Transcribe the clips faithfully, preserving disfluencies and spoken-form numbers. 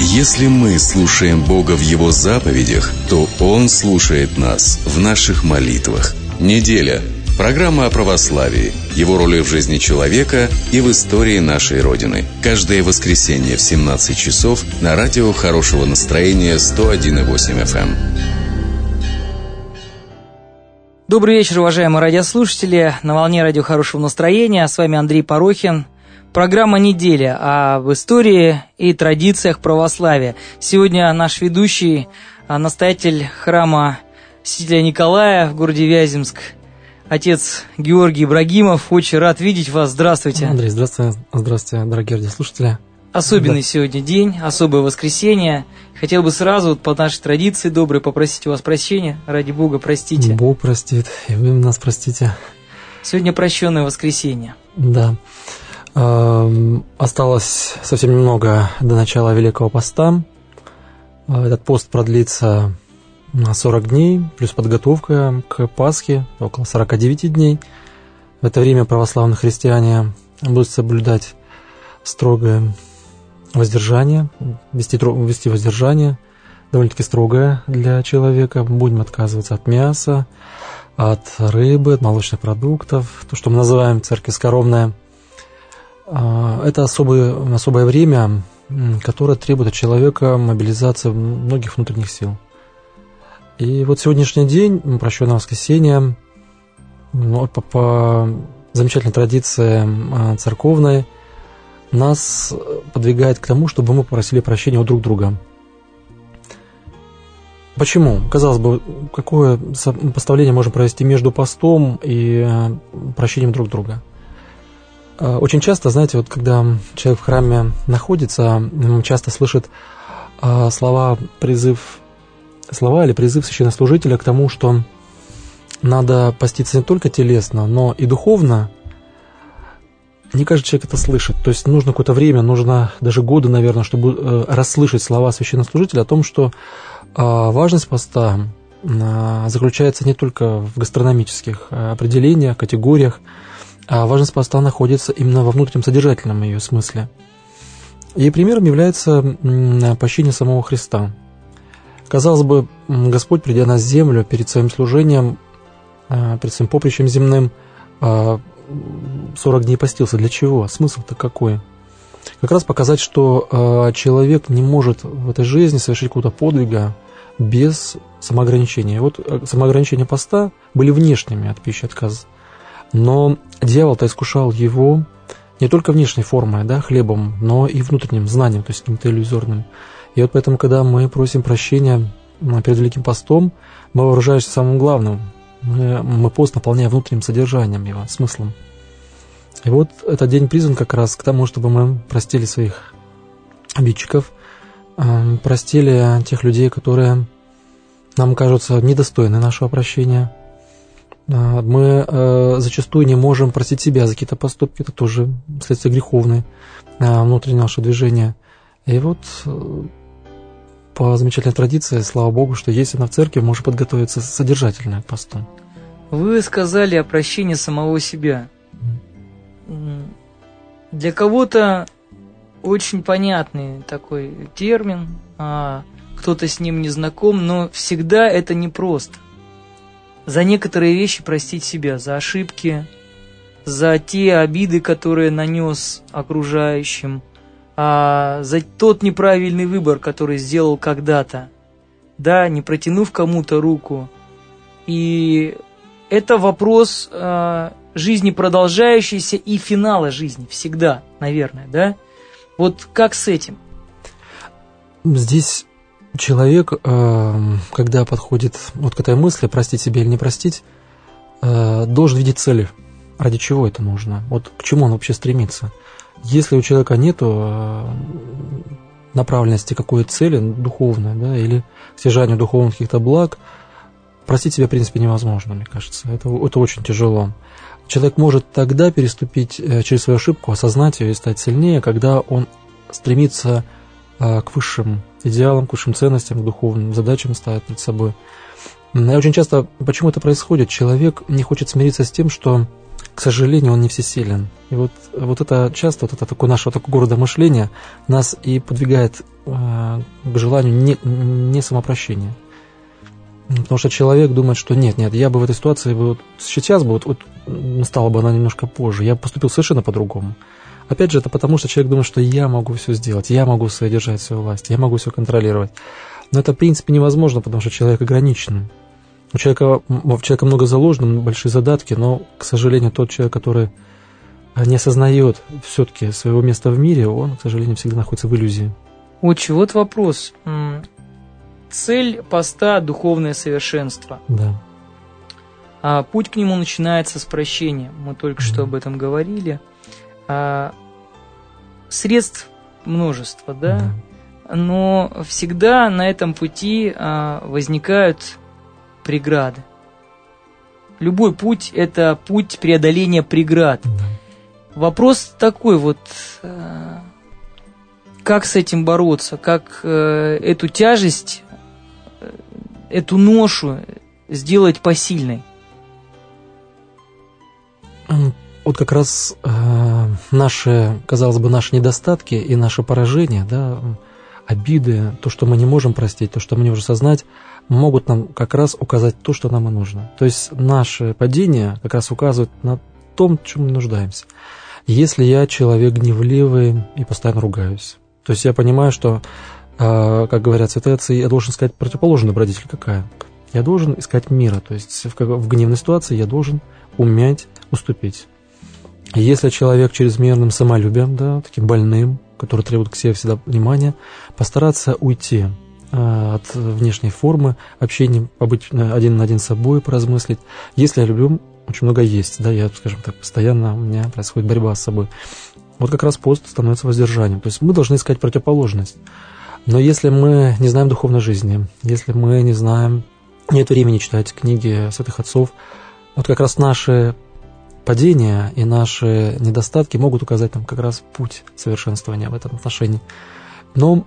Если мы слушаем Бога в Его заповедях, то Он слушает нас в наших молитвах. Неделя. Программа о православии, его роли в жизни человека и в истории нашей Родины. Каждое воскресенье в семнадцать часов на радио хорошего настроения сто один и восемь эф эм. Добрый вечер, уважаемые радиослушатели. На волне радио хорошего настроения. С вами Андрей Порохин. Программа «Неделя» об истории и традициях православия. Сегодня наш ведущий, настоятель храма Святителя Николая в городе Вяземск, отец Георгий Ибрагимов. Очень рад видеть вас. Здравствуйте. Андрей, здравствуйте, здравствуйте, дорогие радиослушатели. Особенный да. сегодня день, особое воскресенье. Хотел бы сразу, вот по нашей традиции доброй, попросить у вас прощения. Ради Бога, простите. Бог простит, и вы нас простите. Сегодня прощенное воскресенье. Да. Осталось совсем немного до начала Великого Поста. Этот пост продлится сорок дней, плюс подготовка к Пасхе, около сорок девять дней. В это время православные христиане будут соблюдать строгое воздержание, вести, вести воздержание, довольно-таки строгое для человека. Будем отказываться от мяса, от рыбы, от молочных продуктов, то, что мы называем церковь скоромная. Это особое, особое время, которое требует от человека мобилизации многих внутренних сил. И вот сегодняшний день, прощенное воскресенье, по, по замечательной традиции церковной, нас подвигает к тому, чтобы мы попросили прощения у друг друга. Почему? Казалось бы, какое поставление можно провести между постом и прощением друг друга? Очень часто, знаете, вот когда человек в храме находится, часто слышит слова, призыв, слова или призыв священнослужителя к тому, что надо поститься не только телесно, но и духовно. Не каждый человек это слышит. То есть нужно какое-то время, нужно даже годы, наверное, чтобы расслышать слова священнослужителя о том, что важность поста заключается не только в гастрономических определениях, категориях, а важность поста находится именно во внутреннем содержательном ее смысле. И примером является пощение самого Христа. Казалось бы, Господь, придя на землю перед своим служением, перед своим поприщем земным, сорок дней постился. Для чего? Смысл-то какой? Как раз показать, что человек не может в этой жизни совершить какого-то подвига без самоограничения. Вот самоограничения поста были внешними от пищи отказ. Но дьявол-то искушал его не только внешней формой, да, хлебом, но и внутренним знанием, то есть каким-то иллюзорным. И вот поэтому, когда мы просим прощения перед Великим Постом, мы вооружаемся самым главным. Мы, мы пост наполняем внутренним содержанием его, смыслом. И вот этот день призван как раз к тому, чтобы мы простили своих обидчиков, простили тех людей, которые нам кажутся недостойны нашего прощения. Мы э, зачастую не можем простить себя за какие-то поступки, это тоже следствие греховное э, внутреннего нашего движения. И вот э, по замечательной традиции, слава Богу, что если она в церкви, может подготовиться содержательно к посту. Вы сказали о прощении самого себя. Для кого-то очень понятный такой термин, а кто-то с ним не знаком, но всегда это непросто. За некоторые вещи простить себя, за ошибки, за те обиды, которые нанес окружающим, а за тот неправильный выбор, который сделал когда-то, да, не протянув кому-то руку. И это вопрос э, жизни продолжающейся и финала жизни, всегда, наверное, да? Вот как с этим? Здесь... Человек, когда подходит вот к этой мысли, простить себя или не простить, должен видеть цели, ради чего это нужно, вот к чему он вообще стремится. Если у человека нет направленности какой-то цели духовной, да, или к стяжанию духовных каких-то благ, простить себя, в принципе, невозможно, мне кажется. Это, это очень тяжело. Человек может тогда переступить через свою ошибку, осознать ее и стать сильнее, когда он стремится к высшим идеалам, к высшим ценностям, к духовным задачам ставит перед собой. И очень часто, почему это происходит, человек не хочет смириться с тем, что к сожалению, он не всесилен. И вот, вот это часто, вот это такое наше вот такое гордомышление нас и подвигает э, к желанию не, не самопрощения. Потому что человек думает, что нет, нет, я бы в этой ситуации, вот, сейчас бы, вот, вот стала бы она немножко позже, я бы поступил совершенно по-другому. Опять же, это потому, что человек думает, что я могу все сделать, я могу содержать свою власть, я могу все контролировать. Но это, в принципе, невозможно, потому что человек ограничен. У человека, у человека много заложено, большие задатки, но, к сожалению, тот человек, который не осознает все-таки своего места в мире, он, к сожалению, всегда находится в иллюзии. Отче, вот вопрос. Цель поста – духовное совершенство. Да. А путь к нему начинается с прощения. Мы только mm-hmm. что об этом говорили. А, средств множество, да? Mm-hmm. Но всегда на этом пути а, возникают преграды. Любой путь – это путь преодоления преград. Mm-hmm. Вопрос такой вот... А, как с этим бороться? Как э, эту тяжесть... эту ношу сделать посильной? Вот как раз э, наши, казалось бы, наши недостатки и наши поражения, да, обиды, то, что мы не можем простить, то, что мы не можем осознать, могут нам как раз указать то, что нам и нужно. То есть наши падения как раз указывают на том, в чем мы нуждаемся. Если я человек гневливый и постоянно ругаюсь, то есть я понимаю, что, э, как говорят святые отцы, я должен искать противоположную добродетель какая? Я должен искать мира, то есть в, в гневной ситуации я должен уметь уступить. Если человек чрезмерным самолюбием, да, таким больным, который требует к себе всегда внимания, постараться уйти э, от внешней формы общения, побыть один на один с собой, поразмыслить. Если я люблю очень много есть, да, я, скажем так, постоянно у меня происходит борьба с собой. Вот как раз пост становится воздержанием. То есть мы должны искать противоположность. Но если мы не знаем духовной жизни, если мы не знаем, нет времени читать книги святых отцов, вот как раз наши падения и наши недостатки могут указать нам как раз путь совершенствования в этом отношении. Но,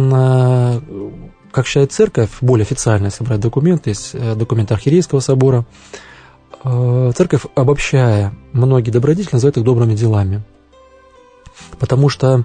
как считает церковь, более официально, если брать документы, есть документы Архиерейского собора, церковь, обобщая многие добродетели, называет их добрыми делами. Потому что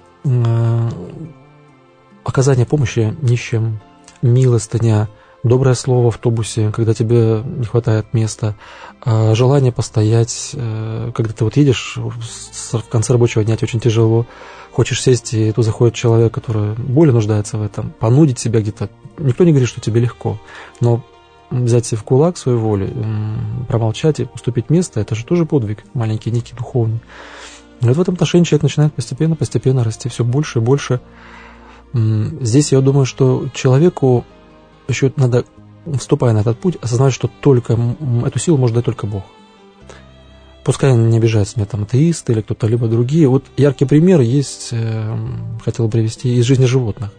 оказание помощи нищим, милостыня, доброе слово в автобусе, когда тебе не хватает места, желание постоять, когда ты вот едешь в конце рабочего дня, тебе очень тяжело, хочешь сесть, и тут заходит человек, который более нуждается в этом, понудить себя где-то. Никто не говорит, что тебе легко, но взять себе в кулак свою волю, промолчать и уступить место, это же тоже подвиг, маленький, некий духовный. И вот в этом отношении человек начинает постепенно-постепенно расти все больше и больше. Здесь я думаю, что человеку еще надо, вступая на этот путь, осознавать, что только эту силу может дать только Бог. Пускай не обижаются меня там атеисты или кто-то, либо другие. Вот яркий пример есть, хотел привести, из жизни животных.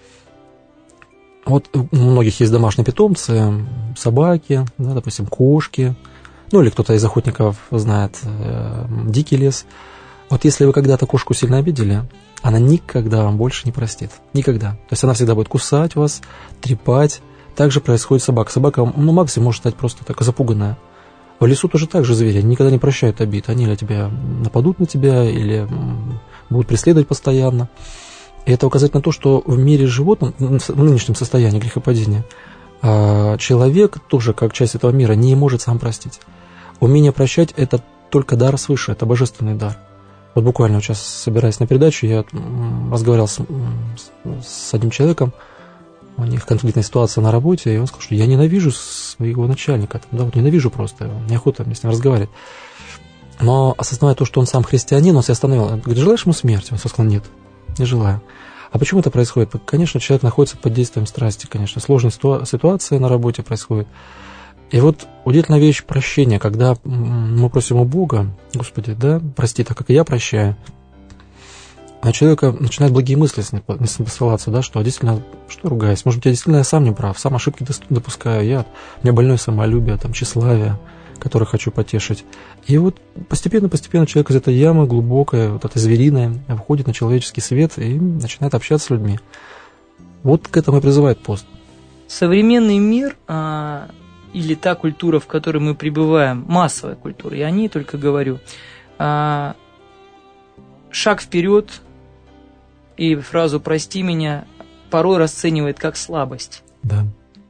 Вот у многих есть домашние питомцы, собаки, да, допустим, кошки, ну или кто-то из охотников знает э, дикий лес. Вот если вы когда-то кошку сильно обидели, она никогда вам больше не простит. Никогда. То есть она всегда будет кусать вас, трепать. Так же происходит с собакой. Собака, ну, максимум может стать просто так запуганная. В лесу тоже так же звери. Они никогда не прощают обид. Они или тебя нападут на тебя, или будут преследовать постоянно. И это указывает на то, что в мире животных, в нынешнем состоянии грехопадения, человек тоже, как часть этого мира, не может сам простить. Умение прощать – это только дар свыше, это божественный дар. Вот буквально вот сейчас, собираясь на передачу, я разговаривал с, с одним человеком, у них конфликтная ситуация на работе, и он сказал, что я ненавижу своего начальника, да, вот ненавижу просто, неохота мне с ним разговаривать. Но осознавая то, что он сам христианин, он себя остановил. Он говорит, желаешь ему смерти? Он сказал, нет, не желаю. А почему это происходит? Конечно, человек находится под действием страсти, конечно, сложная ситуация на работе происходит. И вот удивительная вещь прощения, когда мы просим у Бога, Господи, да, прости, так как и я прощаю, а человека начинают благие мысли с ним посылаться, да, что действительно, что я ругаюсь, может быть, я действительно я сам не прав, сам ошибки допускаю, я, у меня больное самолюбие, там, тщеславие, которое хочу потешить. И вот постепенно-постепенно человек из этой ямы глубокой, вот этой звериной, входит на человеческий свет и начинает общаться с людьми. Вот к этому и призывает пост. Современный мир а, или та культура, в которой мы пребываем, массовая культура, я о ней только говорю, а, шаг вперед и фразу «прости меня» порой расценивает как слабость. Да.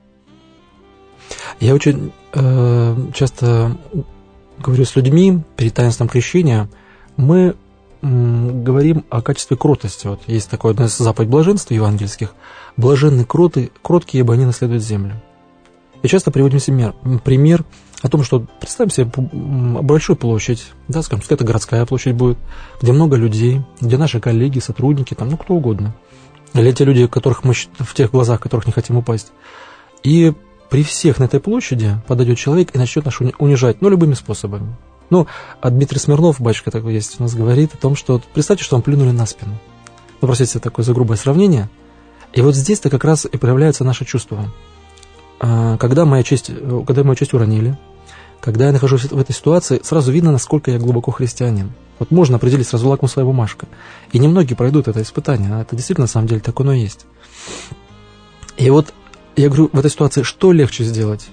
Я очень э, часто говорю с людьми перед таинством крещения, мы м, говорим о качестве кротости. Вот есть такой одна из заповедей блаженства евангельских: блаженны кроты, кроткие, ибо они наследуют землю. И часто приводим пример, пример о том, что представим себе большую площадь, да, скажем, что это городская площадь будет, где много людей, где наши коллеги, сотрудники, там, ну, кто угодно. Или те люди, которых мы, в тех глазах, в которых не хотим упасть. И при всех на этой площади подойдет человек и начнет нас унижать, ну, любыми способами. Ну, а Дмитрий Смирнов, батюшка такой есть у нас, говорит о том, что вот, представьте, что вам плюнули на спину. Ну, простите, такое за грубое сравнение. И вот здесь-то как раз и проявляется наше чувство. Когда моя честь, когда мою честь уронили, когда я нахожусь в этой ситуации, сразу видно, насколько я глубоко христианин. Вот можно определить сразу лакмусовая бумажка. И немногие пройдут это испытание. Это действительно, на самом деле, так оно и есть. И вот я говорю, в этой ситуации что легче сделать?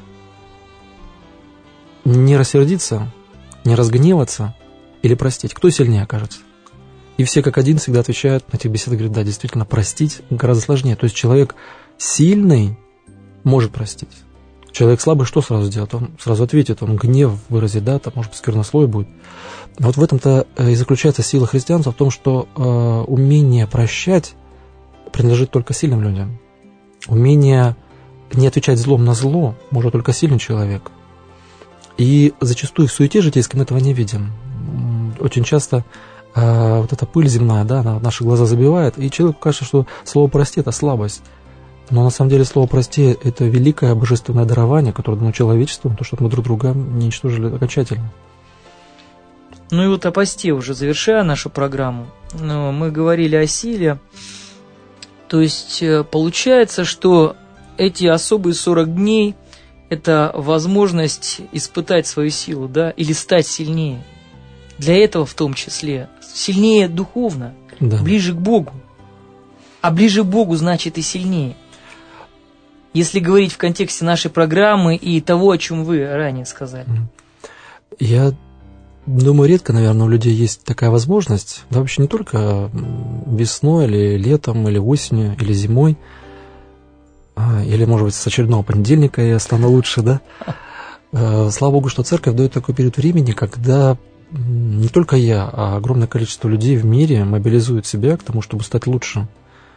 Не рассердиться, не разгневаться или простить? Кто сильнее окажется? И все как один всегда отвечают на этих беседах, говорят, да, действительно, простить гораздо сложнее. То есть человек сильный может простить. Человек слабый что сразу сделает? Он сразу ответит, он гнев выразит, да, там, может быть, сквернословие будет. Но вот в этом-то и заключается сила христианства, в том, что э, умение прощать принадлежит только сильным людям. Умение не отвечать злом на зло может только сильный человек. И зачастую в суете житейской мы этого не видим. Очень часто э, вот эта пыль земная, да, она наши глаза забивает, и человеку кажется, что слово «прости» – это слабость. Но на самом деле слово «прости» – это великое божественное дарование, которое дано человечеству, то, чтобы мы друг друга не уничтожили окончательно. Ну и вот о посте, уже завершая нашу программу, мы говорили о силе. То есть получается, что эти особые сорок дней – это возможность испытать свою силу, да, или стать сильнее. Для этого в том числе. Сильнее духовно, да. Ближе к Богу. А ближе к Богу значит и сильнее. Если говорить в контексте нашей программы и того, о чем вы ранее сказали. Я думаю, редко, наверное, у людей есть такая возможность, да, вообще не только весной, или летом, или осенью, или зимой, или, может быть, с очередного понедельника я стану лучше, да. Слава Богу, что церковь дает такой период времени, когда не только я, а огромное количество людей в мире мобилизуют себя к тому, чтобы стать лучше.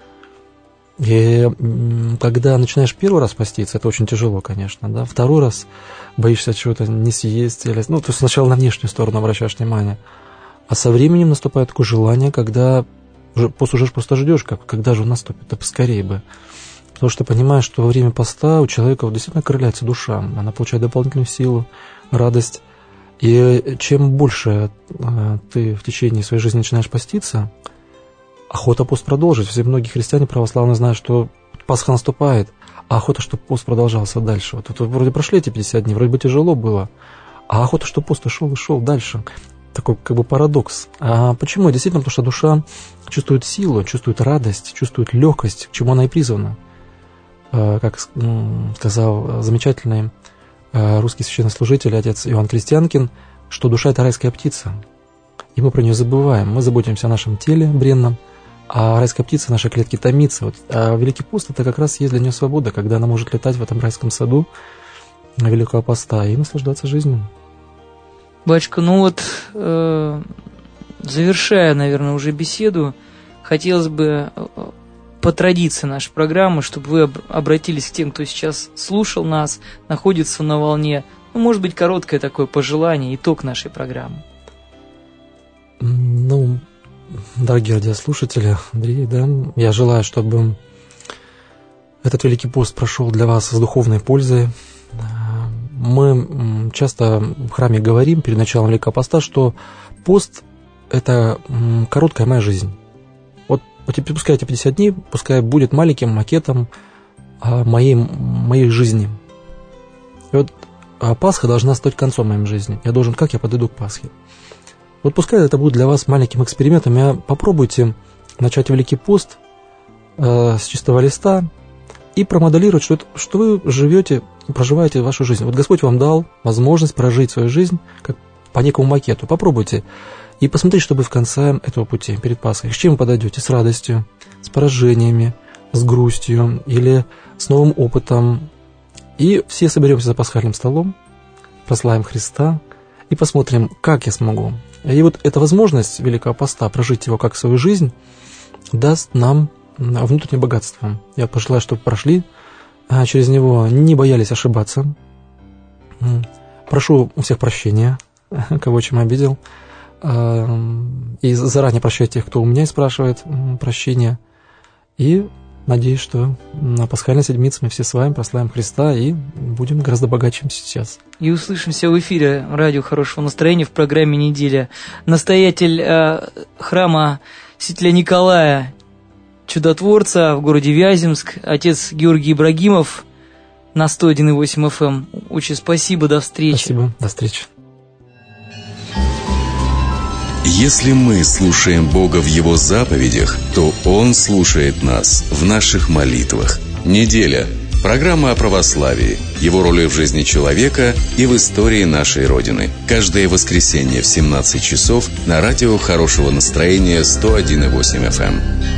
И когда начинаешь первый раз поститься, это очень тяжело, конечно, да. Второй раз боишься чего-то не съесть, или, ну, то есть сначала на внешнюю сторону обращаешь внимание, а со временем наступает такое желание, когда уже пост уже просто ждешь, как, когда же он наступит, да поскорее бы. Потому что понимаешь, что во время поста у человека вот действительно окрыляется душа, она получает дополнительную силу, радость. И чем больше э, ты в течение своей жизни начинаешь поститься, охота пост продолжить. Все многие христиане православные знают, что Пасха наступает, а охота, чтобы пост продолжался дальше. Вот, вот вроде прошли эти пятьдесят дней, вроде бы тяжело было, а охота, чтобы пост шел и шел дальше. Такой как бы парадокс. А почему? Действительно, потому что душа чувствует силу, чувствует радость, чувствует легкость, к чему она и призвана. Как сказал замечательный русский священнослужитель, отец Иоанн Крестьянкин, что душа – это райская птица. И мы про нее забываем. Мы заботимся о нашем теле бренном, а райская птица в нашей клетке томится. Вот. А Великий пост – это как раз есть для нее свобода, когда она может летать в этом райском саду Великого поста и наслаждаться жизнью. Батюшка, ну вот, э, завершая, наверное, уже беседу, хотелось бы по традиции нашей программы, чтобы вы обратились к тем, кто сейчас слушал нас, находится на волне. Ну, может быть, короткое такое пожелание, итог нашей программы. Ну, дорогие радиослушатели, Андрей, да, я желаю, чтобы этот Великий пост прошел для вас с духовной пользой. Мы часто в храме говорим перед началом Великого поста, что пост – это короткая моя жизнь. Вот, вот пускай эти пятьдесят дней, пускай будет маленьким макетом моей, моей жизни. И вот Пасха должна стать концом моей жизни. Я должен, как я подойду к Пасхе. Вот пускай это будет для вас маленьким экспериментом. Я попробуйте начать Великий пост э, с чистого листа и промоделировать, что, это, что вы живете, проживаете вашу жизнь. Вот Господь вам дал возможность прожить свою жизнь как по некому макету. Попробуйте и посмотрите, что будет в конце этого пути, перед Пасхой. С чем вы подойдете? С радостью, с поражениями, с грустью или с новым опытом. И все соберемся за пасхальным столом, прославим Христа и посмотрим, как я смогу. И вот эта возможность Великого Поста, прожить его как свою жизнь, даст нам внутреннее богатство. Я пожелаю, чтобы прошли через него, не боялись ошибаться. Прошу у всех прощения, кого чем обидел. И заранее прощаю тех, кто у меня спрашивает прощения. И надеюсь, что на Пасхальной Седмице мы все с вами прославим Христа и будем гораздо богаче, чем сейчас. И услышимся в эфире радио «Хорошего настроения» в программе «Неделя». Настоятель э, храма святителя Николая Чудотворца в городе Вяземск, отец Георгий Ибрагимов на сто один и восемь эф эм. Очень спасибо, до встречи. Спасибо, до встречи. Если мы слушаем Бога в Его заповедях, то Он слушает нас в наших молитвах. Неделя. Программа о православии, его роли в жизни человека и в истории нашей Родины. Каждое воскресенье в семнадцать часов на радио «Хорошего настроения» сто один и восемь эф эм.